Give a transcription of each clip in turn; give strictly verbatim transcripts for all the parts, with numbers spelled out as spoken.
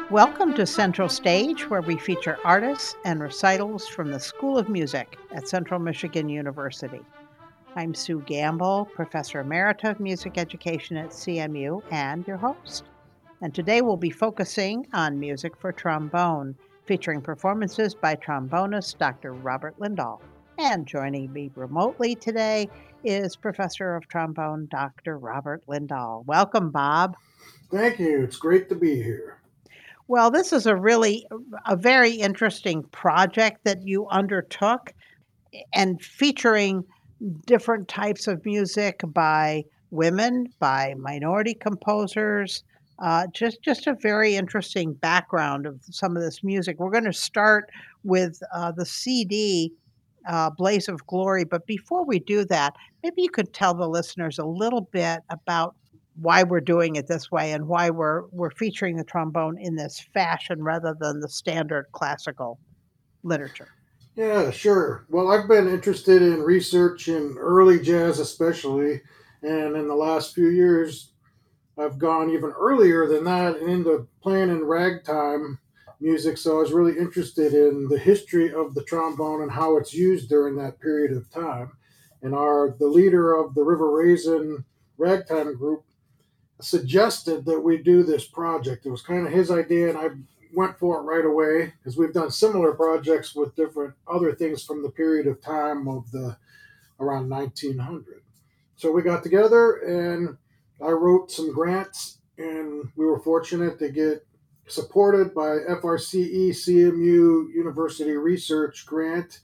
Welcome to Central Stage, where we feature artists and recitals from the School of Music at Central Michigan University. I'm Sue Gamble, Professor Emerita of Music Education at C M U, and your host. And today we'll be focusing on music for trombone, featuring performances by trombonist Doctor Robert Lindahl. And joining me remotely today is Professor of Trombone Doctor Robert Lindahl. Welcome, Bob. Thank you. It's great to be here. Well, this is a really a very interesting project that you undertook and featuring different types of music by women, by minority composers. Uh, just just a very interesting background of some of this music. We're going to start with uh, the C D, uh, Blaze of Glory. But before we do that, maybe you could tell the listeners a little bit about why we're doing it this way and why we're we're featuring the trombone in this fashion rather than the standard classical literature. Yeah, sure. Well, I've been interested in research in early jazz, especially, and in the last few years, I've gone even earlier than that into playing in ragtime music. So I was really interested in the history of the trombone and how it's used during that period of time. And our the leader of the River Raisin ragtime group suggested that we do this project. It was kind of his idea, and I went for it right away because we've done similar projects with different other things from the period of time of the around nineteen hundred. So we got together and I wrote some grants, and we were fortunate to get supported by F R C E C M U University Research Grant,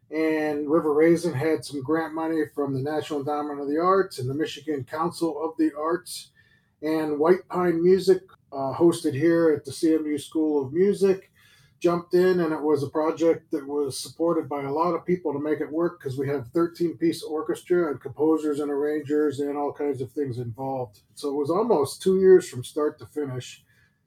and River Raisin had some grant money from the National Endowment of the Arts and the Michigan Council of the Arts, and White Pine Music, uh, hosted here at the C M U School of Music, jumped in, and it was a project that was supported by a lot of people to make it work because we have thirteen piece orchestra and composers and arrangers and all kinds of things involved. So it was almost two years from start to finish,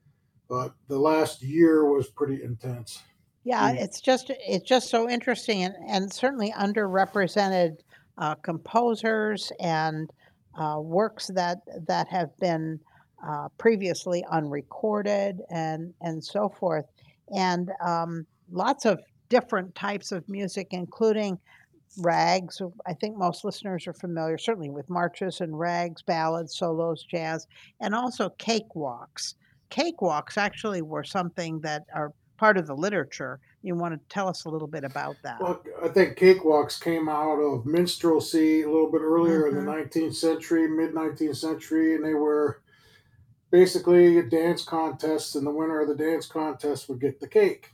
but the last year was pretty intense. Yeah, We it's just it's just so interesting and, and certainly underrepresented uh, composers and uh, works that that have been uh, previously unrecorded and and so forth, and um, lots of different types of music, including rags. I think most listeners are familiar, certainly with marches and rags, ballads, solos, jazz, and also cakewalks. Cakewalks actually were something that are part of the literature. You want to tell us a little bit about that? Well, I think cakewalks came out of minstrelsy a little bit earlier in the Hmm. nineteenth century, mid nineteenth century, and they were basically dance contests, and the winner of the dance contest would get the cake.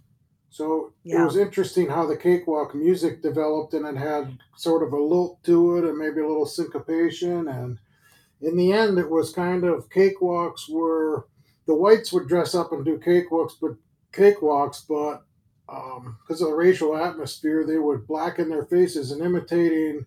So it Yeah. was interesting how the cakewalk music developed, and it had sort of a lilt to it and maybe a little syncopation. And in the end, it was kind of cakewalks were the whites would dress up and do cakewalks, but cakewalks, but because um, of the racial atmosphere, they would blacken their faces and imitating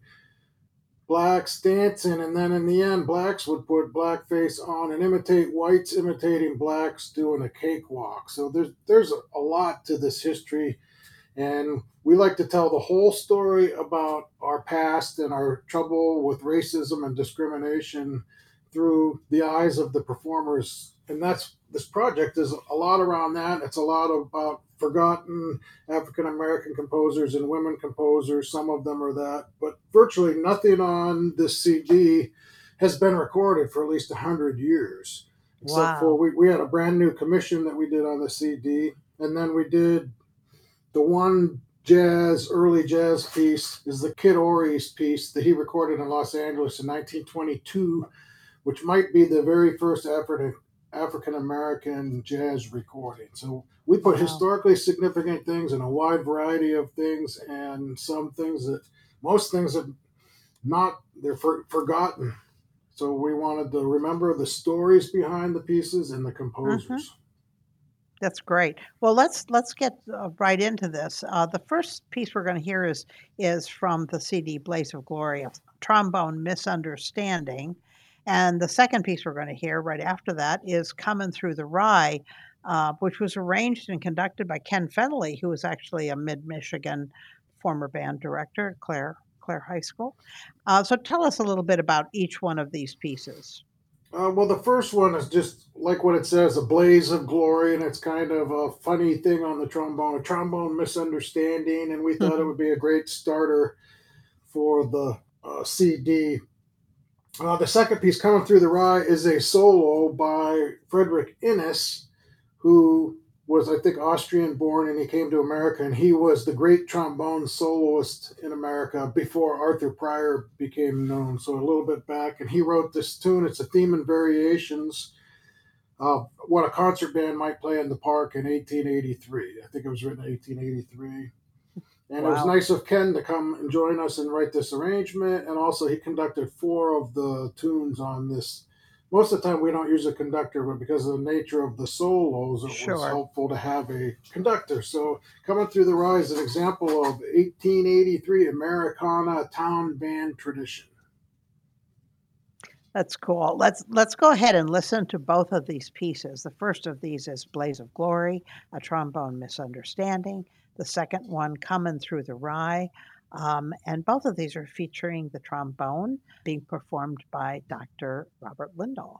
blacks dancing, and then in the end, blacks would put blackface on and imitate whites imitating blacks doing a cakewalk. So there's there's a, a lot to this history, and we like to tell the whole story about our past and our trouble with racism and discrimination through the eyes of the performers. And that's this project is a lot around that. It's a lot about forgotten African American composers and women composers. Some of them are that, but virtually nothing on this C D has been recorded for at least one hundred years, except for Wow. we, we had a brand new commission that we did on the C D. And then we did the one jazz, early jazz piece is the Kid Ory's piece that he recorded in Los Angeles in nineteen twenty-two, which might be the very first African African American jazz recording. So we put Wow. historically significant things in a wide variety of things, and some things that most things that not they're for, forgotten. So we wanted to remember the stories behind the pieces and the Hmm. composers. That's great. Well, let's let's get uh, right into this. Uh, the first piece we're going to hear is is from the C D Blaze of Glory, a trombone misunderstanding, and the second piece we're going to hear right after that is Coming Through the Rye, uh, which was arranged and conducted by Ken Fennelly, who was actually a Mid Michigan former band director at Clare Clare High School. Uh, so tell us a little bit about each one of these pieces. Uh, well, the first one is just like what it says, a blaze of glory, and it's kind of a funny thing on the trombone, a trombone misunderstanding, and we thought it would be a great starter for the uh, C D. Uh, the second piece, Coming Through the Rye, is a solo by Frederick Innes, who was, I think, Austrian born, and he came to America, and he was the great trombone soloist in America before Arthur Pryor became known. So a little bit back, and he wrote this tune. It's a theme and variations of what a concert band might play in the park in eighteen eighty-three. I think it was written in eighteen eighty-three. And wow. It was nice of Ken to come and join us and write this arrangement. And also, he conducted four of the tunes on this. Most of the time, we don't use a conductor, but because of the nature of the solos, it sure. was helpful to have a conductor. So, Coming Through the Rye is an example of eighteen eighty-three Americana town band tradition. That's cool. Let's let's go ahead and listen to both of these pieces. The first of these is Blaze of Glory, a trombone misunderstanding. The second one, Coming Through the Rye. Um, and both of these are featuring the trombone being performed by Doctor Robert Lindahl.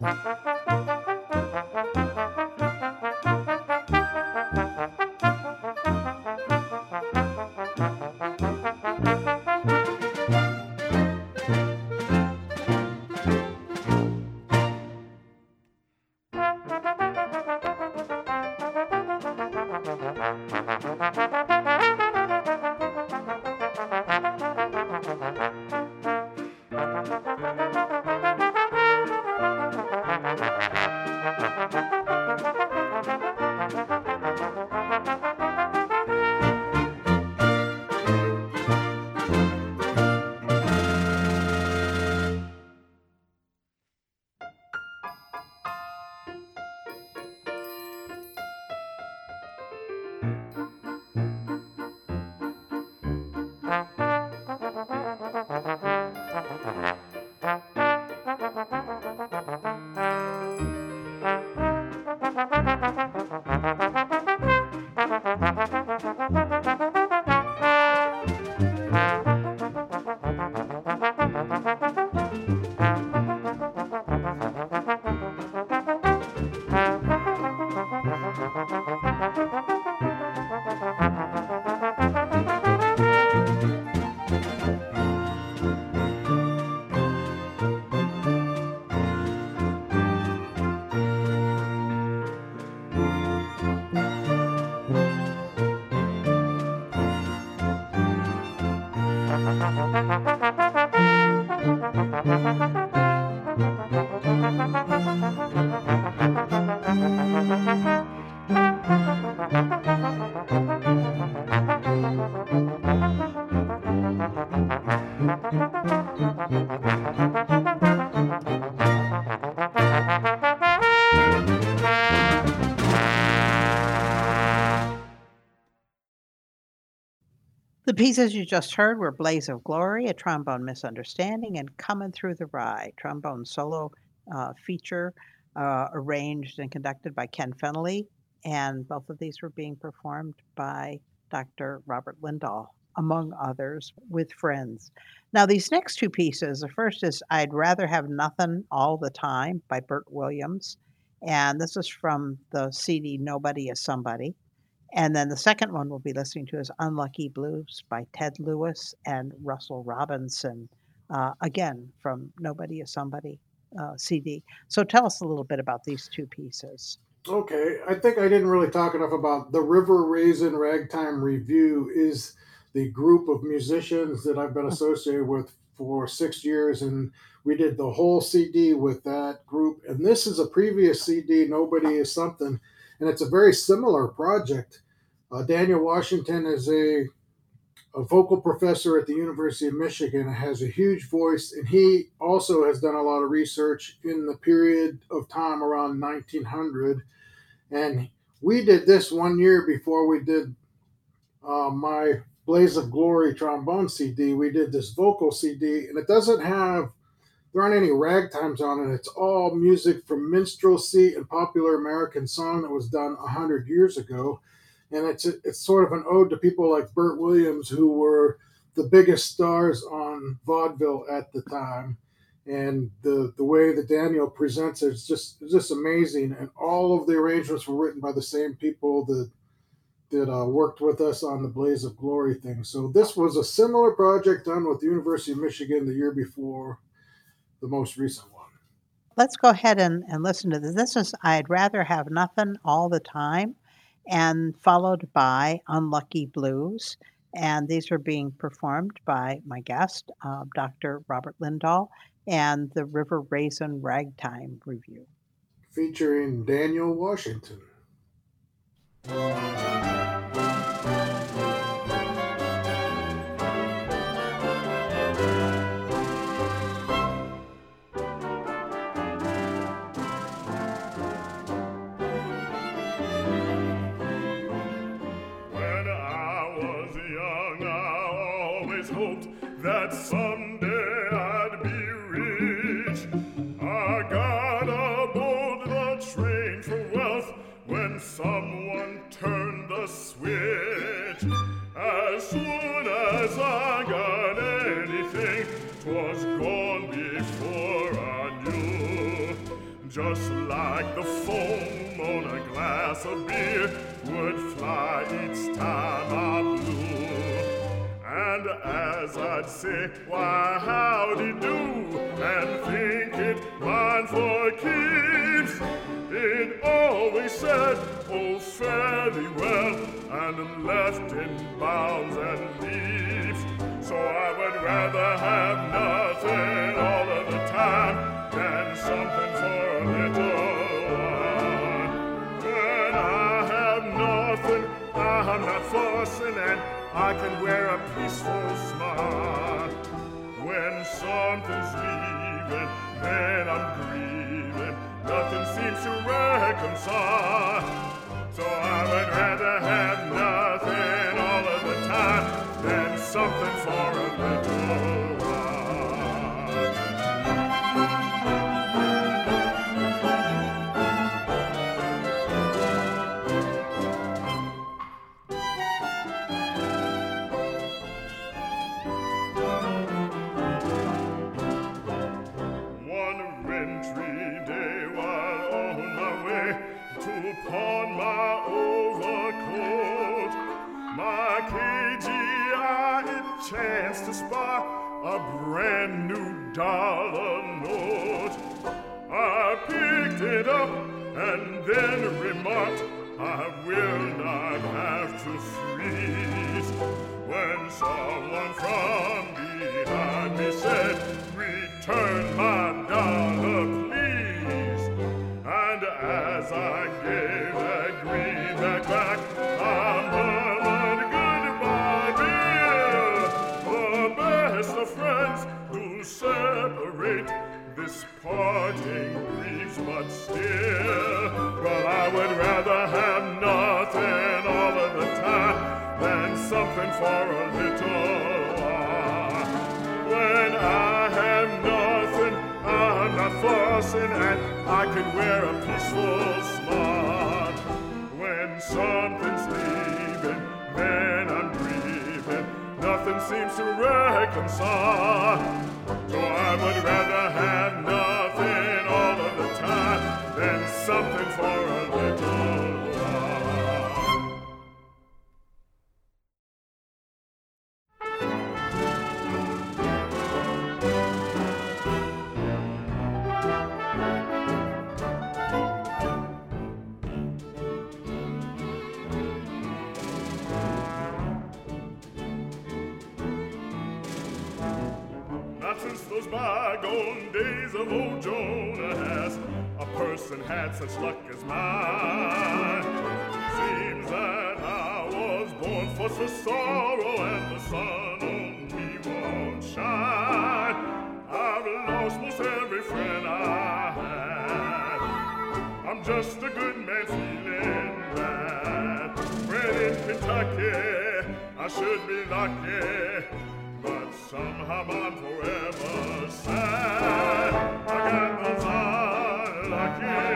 The pieces you just heard were Blaze of Glory, A Trombone Misunderstanding, and Coming Through the Rye, trombone solo uh, feature uh, arranged and conducted by Ken Fennelly. And both of these were being performed by Doctor Robert Lindahl, among others, with friends. Now, these next two pieces, the first is I'd Rather Have Nothing All the Time by Bert Williams. And this is from the C D Nobody is Somebody. And then the second one we'll be listening to is Unlucky Blues by Ted Lewis and Russell Robinson, uh, again from Nobody is Somebody uh, C D. So tell us a little bit about these two pieces. Okay, I think I didn't really talk enough about the River Raisin Ragtime Review is the group of musicians that I've been associated with for six years, and we did the whole C D with that group. And this is a previous C D, Nobody is Something, and it's a very similar project. Uh, Daniel Washington is a, a vocal professor at the University of Michigan, has a huge voice, and he also has done a lot of research in the period of time around nineteen hundred. And we did this one year before we did uh, my Blaze of Glory trombone C D. We did this vocal C D, and it doesn't have, there aren't any ragtimes on it. It's all music from minstrelsy and popular American song that was done one hundred years ago. And it's it's sort of an ode to people like Bert Williams, who were the biggest stars on vaudeville at the time. And the, the way that Daniel presents it is just it's just amazing. And all of the arrangements were written by the same people that that uh, worked with us on the Blaze of Glory thing. So this was a similar project done with the University of Michigan the year before the most recent one. Let's go ahead and, and listen to this. This is I'd Rather Have Nothing All the Time, and followed by Unlucky Blues. And these are being performed by my guest, uh, Doctor Robert Lindahl, and the River Raisin Ragtime Review. Featuring Daniel Washington. That someday I'd be rich. I got aboard the train for wealth when someone turned the switch. As soon as I got anything, 'twas gone before I knew. Just just like the foam on a glass of beer, would fly each time I blew. And as I'd say, why, howdy do, and think it mine for keeps, it always said, oh, fairly well, and left in bounds and leaves. So I would rather have nothing all of the time than something for a little while. When I have nothing, I'm not fussing, and I can wear a peaceful smile. When something's leaving, then I'm grieving. Nothing seems to reconcile. So I would rather have nothing all of the time than something for a little while. One wintry day while on my way to pawn my overcoat, my K G I it chanced to spot a brand new dollar note. I picked it up and then remarked, I will not have to freeze. When someone from behind me said, return my dollar, please. And as I gave that greenback back, I murmured goodbye, Bill. The best of friends do separate, this parting grieves, but still, well, I would rather have nothing all of the time than something for a little while. When I have nothing, I'm not fussing, and I can wear a peaceful smile. When something's leaving, then I'm grieving. Nothing seems to reconcile. So I would rather have nothing all of the time than something for a little while. Not since those bygone days of old Jonah has a person had such luck as mine. Seems that I was born for for sorrow, and the sun on me won't shine. I've lost most every friend I had. I'm just a good man feeling bad. When in Kentucky, I should be lucky, but somehow I'm forever sad. I got those unlucky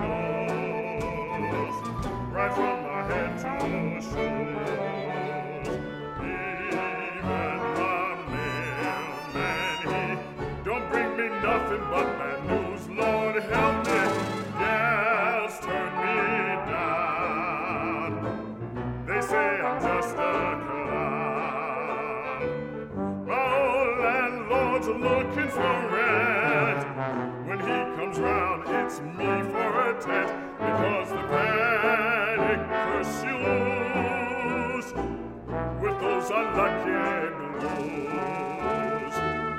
blows right from my head to the shoes. Even my mailman, he don't bring me nothing but bad news. Lord help me, yes, turn me down. They say I'm just a looking for rent. When he comes round, it's me for a tent, because the panic pursues with those unlucky blues.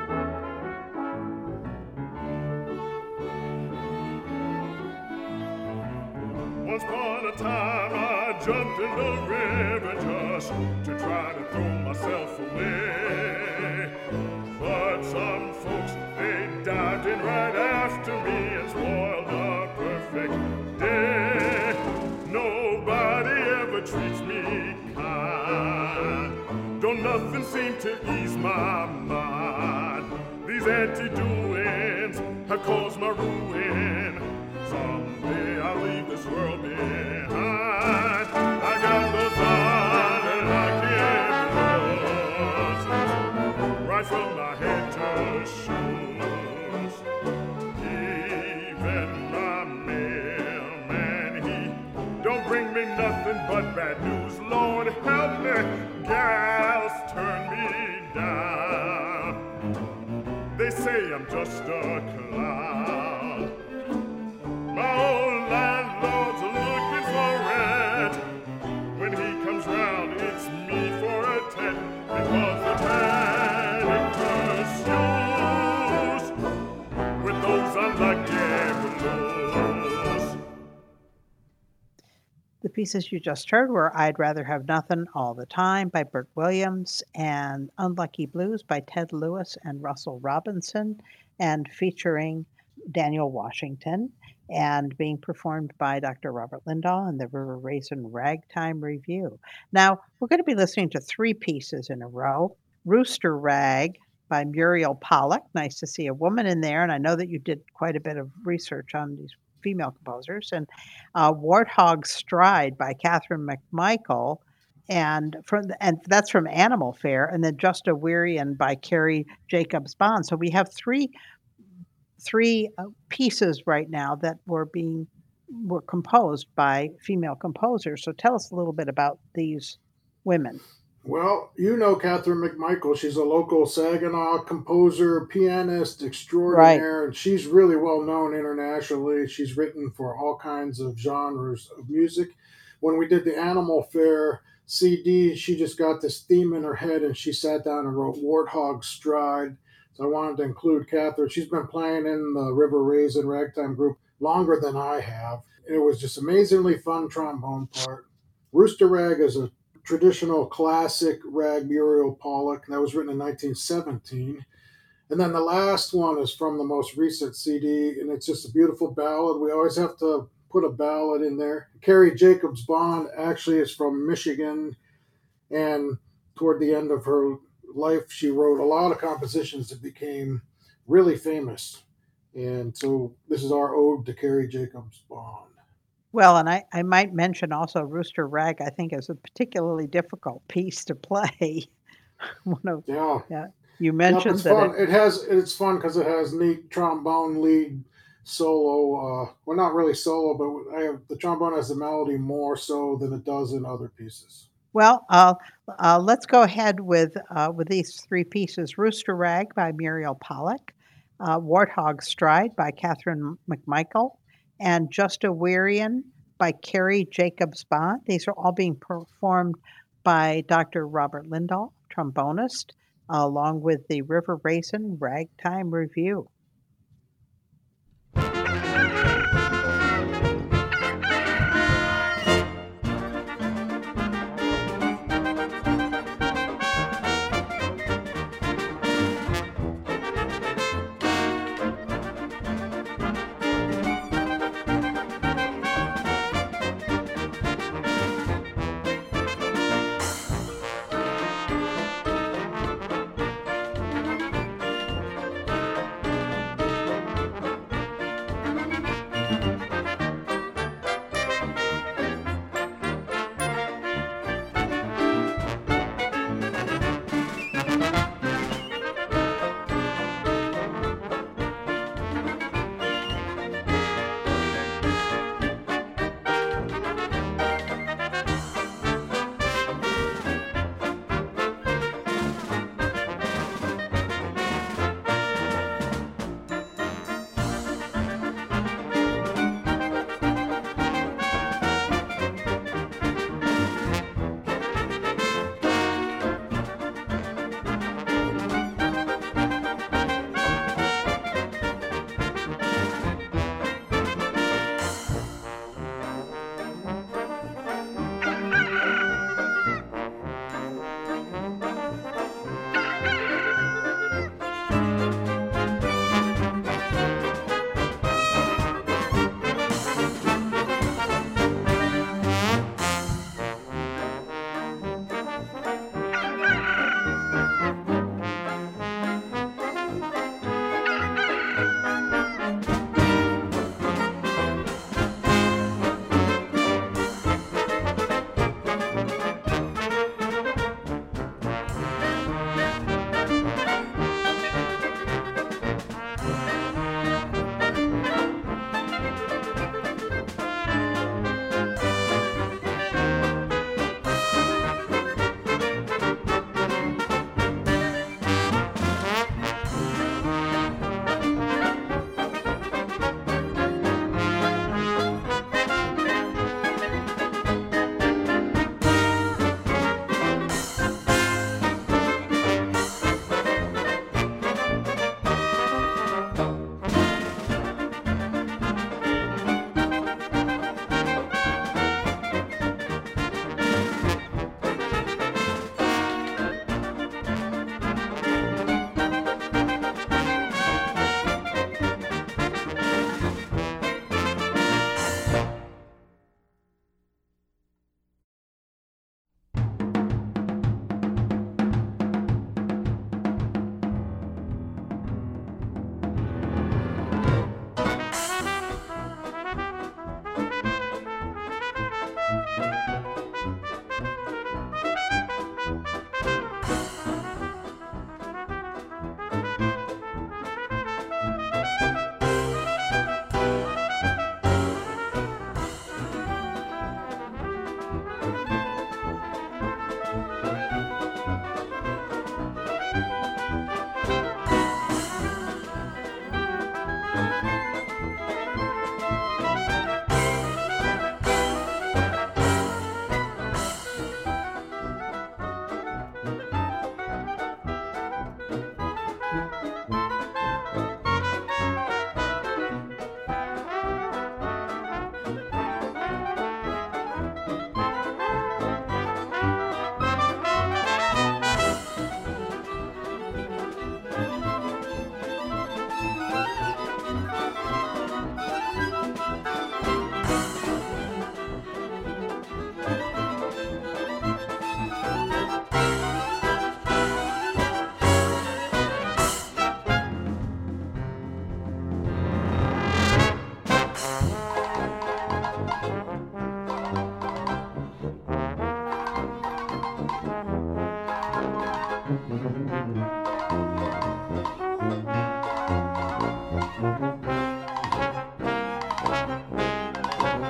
Once upon a time, I jumped in the river just to try to throw myself away. But some folks, they dived in right after me and spoiled a perfect day. Nobody ever treats me kind. Don't nothing seem to ease my mind. These anti-doings have caused my ruin. Someday I'll leave this world behind. I got those unlucky right from my head to shoes. Even my don't bring me nothing but bad news. Lord help me, gals turn me down. They say I'm just a clown. My old landlord's looking for rent. When he comes round, it's me for a tent, because the panic pursues with those unlucky blues. The pieces you just heard were I'd Rather Have Nothing All the Time by Bert Williams and Unlucky Blues by Ted Lewis and Russell Robinson, and featuring Daniel Washington, and being performed by Doctor Robert Lindahl and the River Raisin Ragtime Review. Now, we're going to be listening to three pieces in a row. Rooster Rag by Muriel Pollack. Nice to see a woman in there, and I know that you did quite a bit of research on these female composers. And uh, Warthog Stride by Catherine McMichael, and from and that's from Animal Fair, and then Just a Wearian by Carrie Jacobs Bond. So we have three three uh, pieces right now that were being were composed by female composers. So tell us a little bit about these women. Well, you know Catherine McMichael. She's a local Saginaw composer, pianist extraordinaire, right. And she's really well known internationally. She's written for all kinds of genres of music. When we did the Animal Fair C D, she just got this theme in her head, and she sat down and wrote Warthog Stride. So I wanted to include Catherine. She's been playing in the River Raisin Ragtime group longer than I have. It was just amazingly fun trombone part. Rooster Rag is a traditional classic rag, Muriel Pollack. That was written in nineteen seventeen. And then the last one is from the most recent C D, and it's just a beautiful ballad. We always have to put a ballad in there. Carrie Jacobs Bond actually is from Michigan, and toward the end of her life, she wrote a lot of compositions that became really famous. And so this is our ode to Carrie Jacobs Bond. Well, and I, I might mention also Rooster Rag, I think, is a particularly difficult piece to play. One of yeah, yeah. You mentioned yeah, that fun. It, it has it's fun because it has neat trombone lead solo. Uh, well, not really solo, but I have, the trombone has the melody more so than it does in other pieces. Well, uh, uh, let's go ahead with uh, with these three pieces: Rooster Rag by Muriel Pollack, uh, Warthog Stride by Catherine McMichael, and Just a Wearian by Carrie Jacobs Bond. These are all being performed by Doctor Robert Lindahl, trombonist, uh, along with the River Raisin Ragtime Review.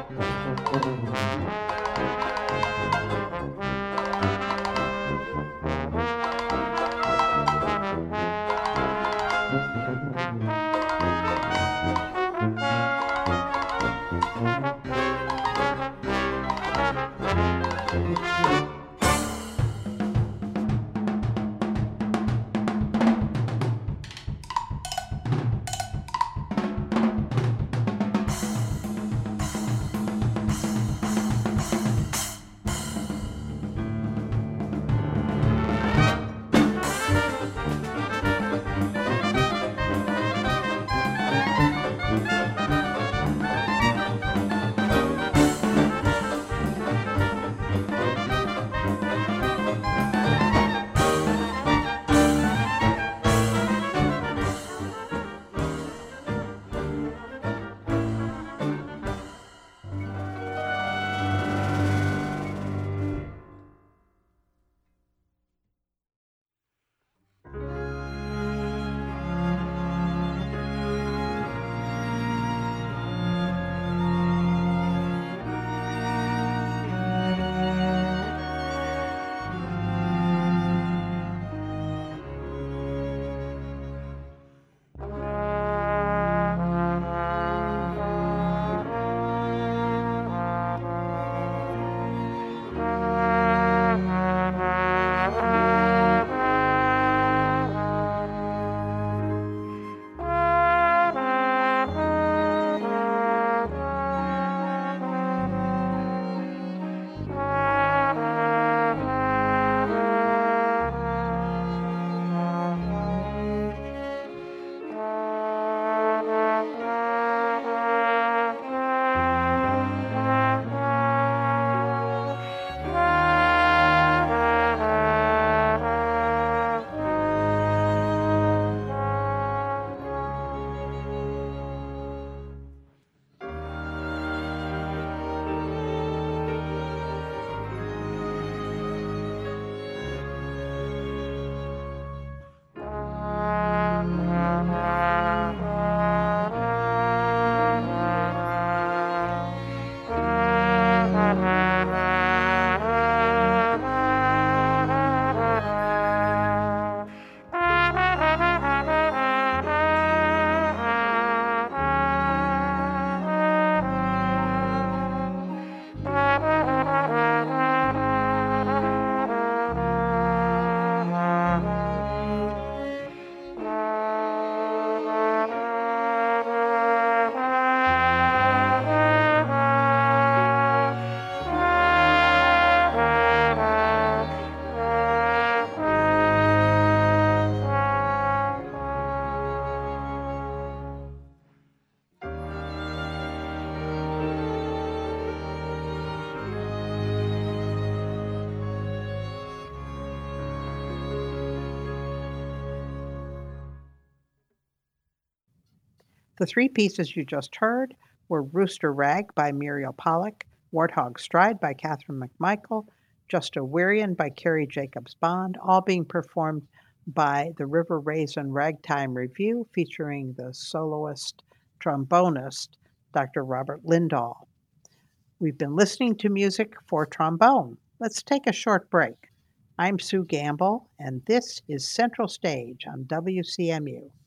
The three pieces you just heard were Rooster Rag by Muriel Pollack, Warthog Stride by Catherine McMichael, Just a Wearian by Carrie Jacobs Bond, all being performed by the River Raisin Ragtime Review, featuring the soloist trombonist Doctor Robert Lindahl. We've been listening to music for trombone. Let's take a short break. I'm Sue Gamble, and this is Central Stage on W C M U.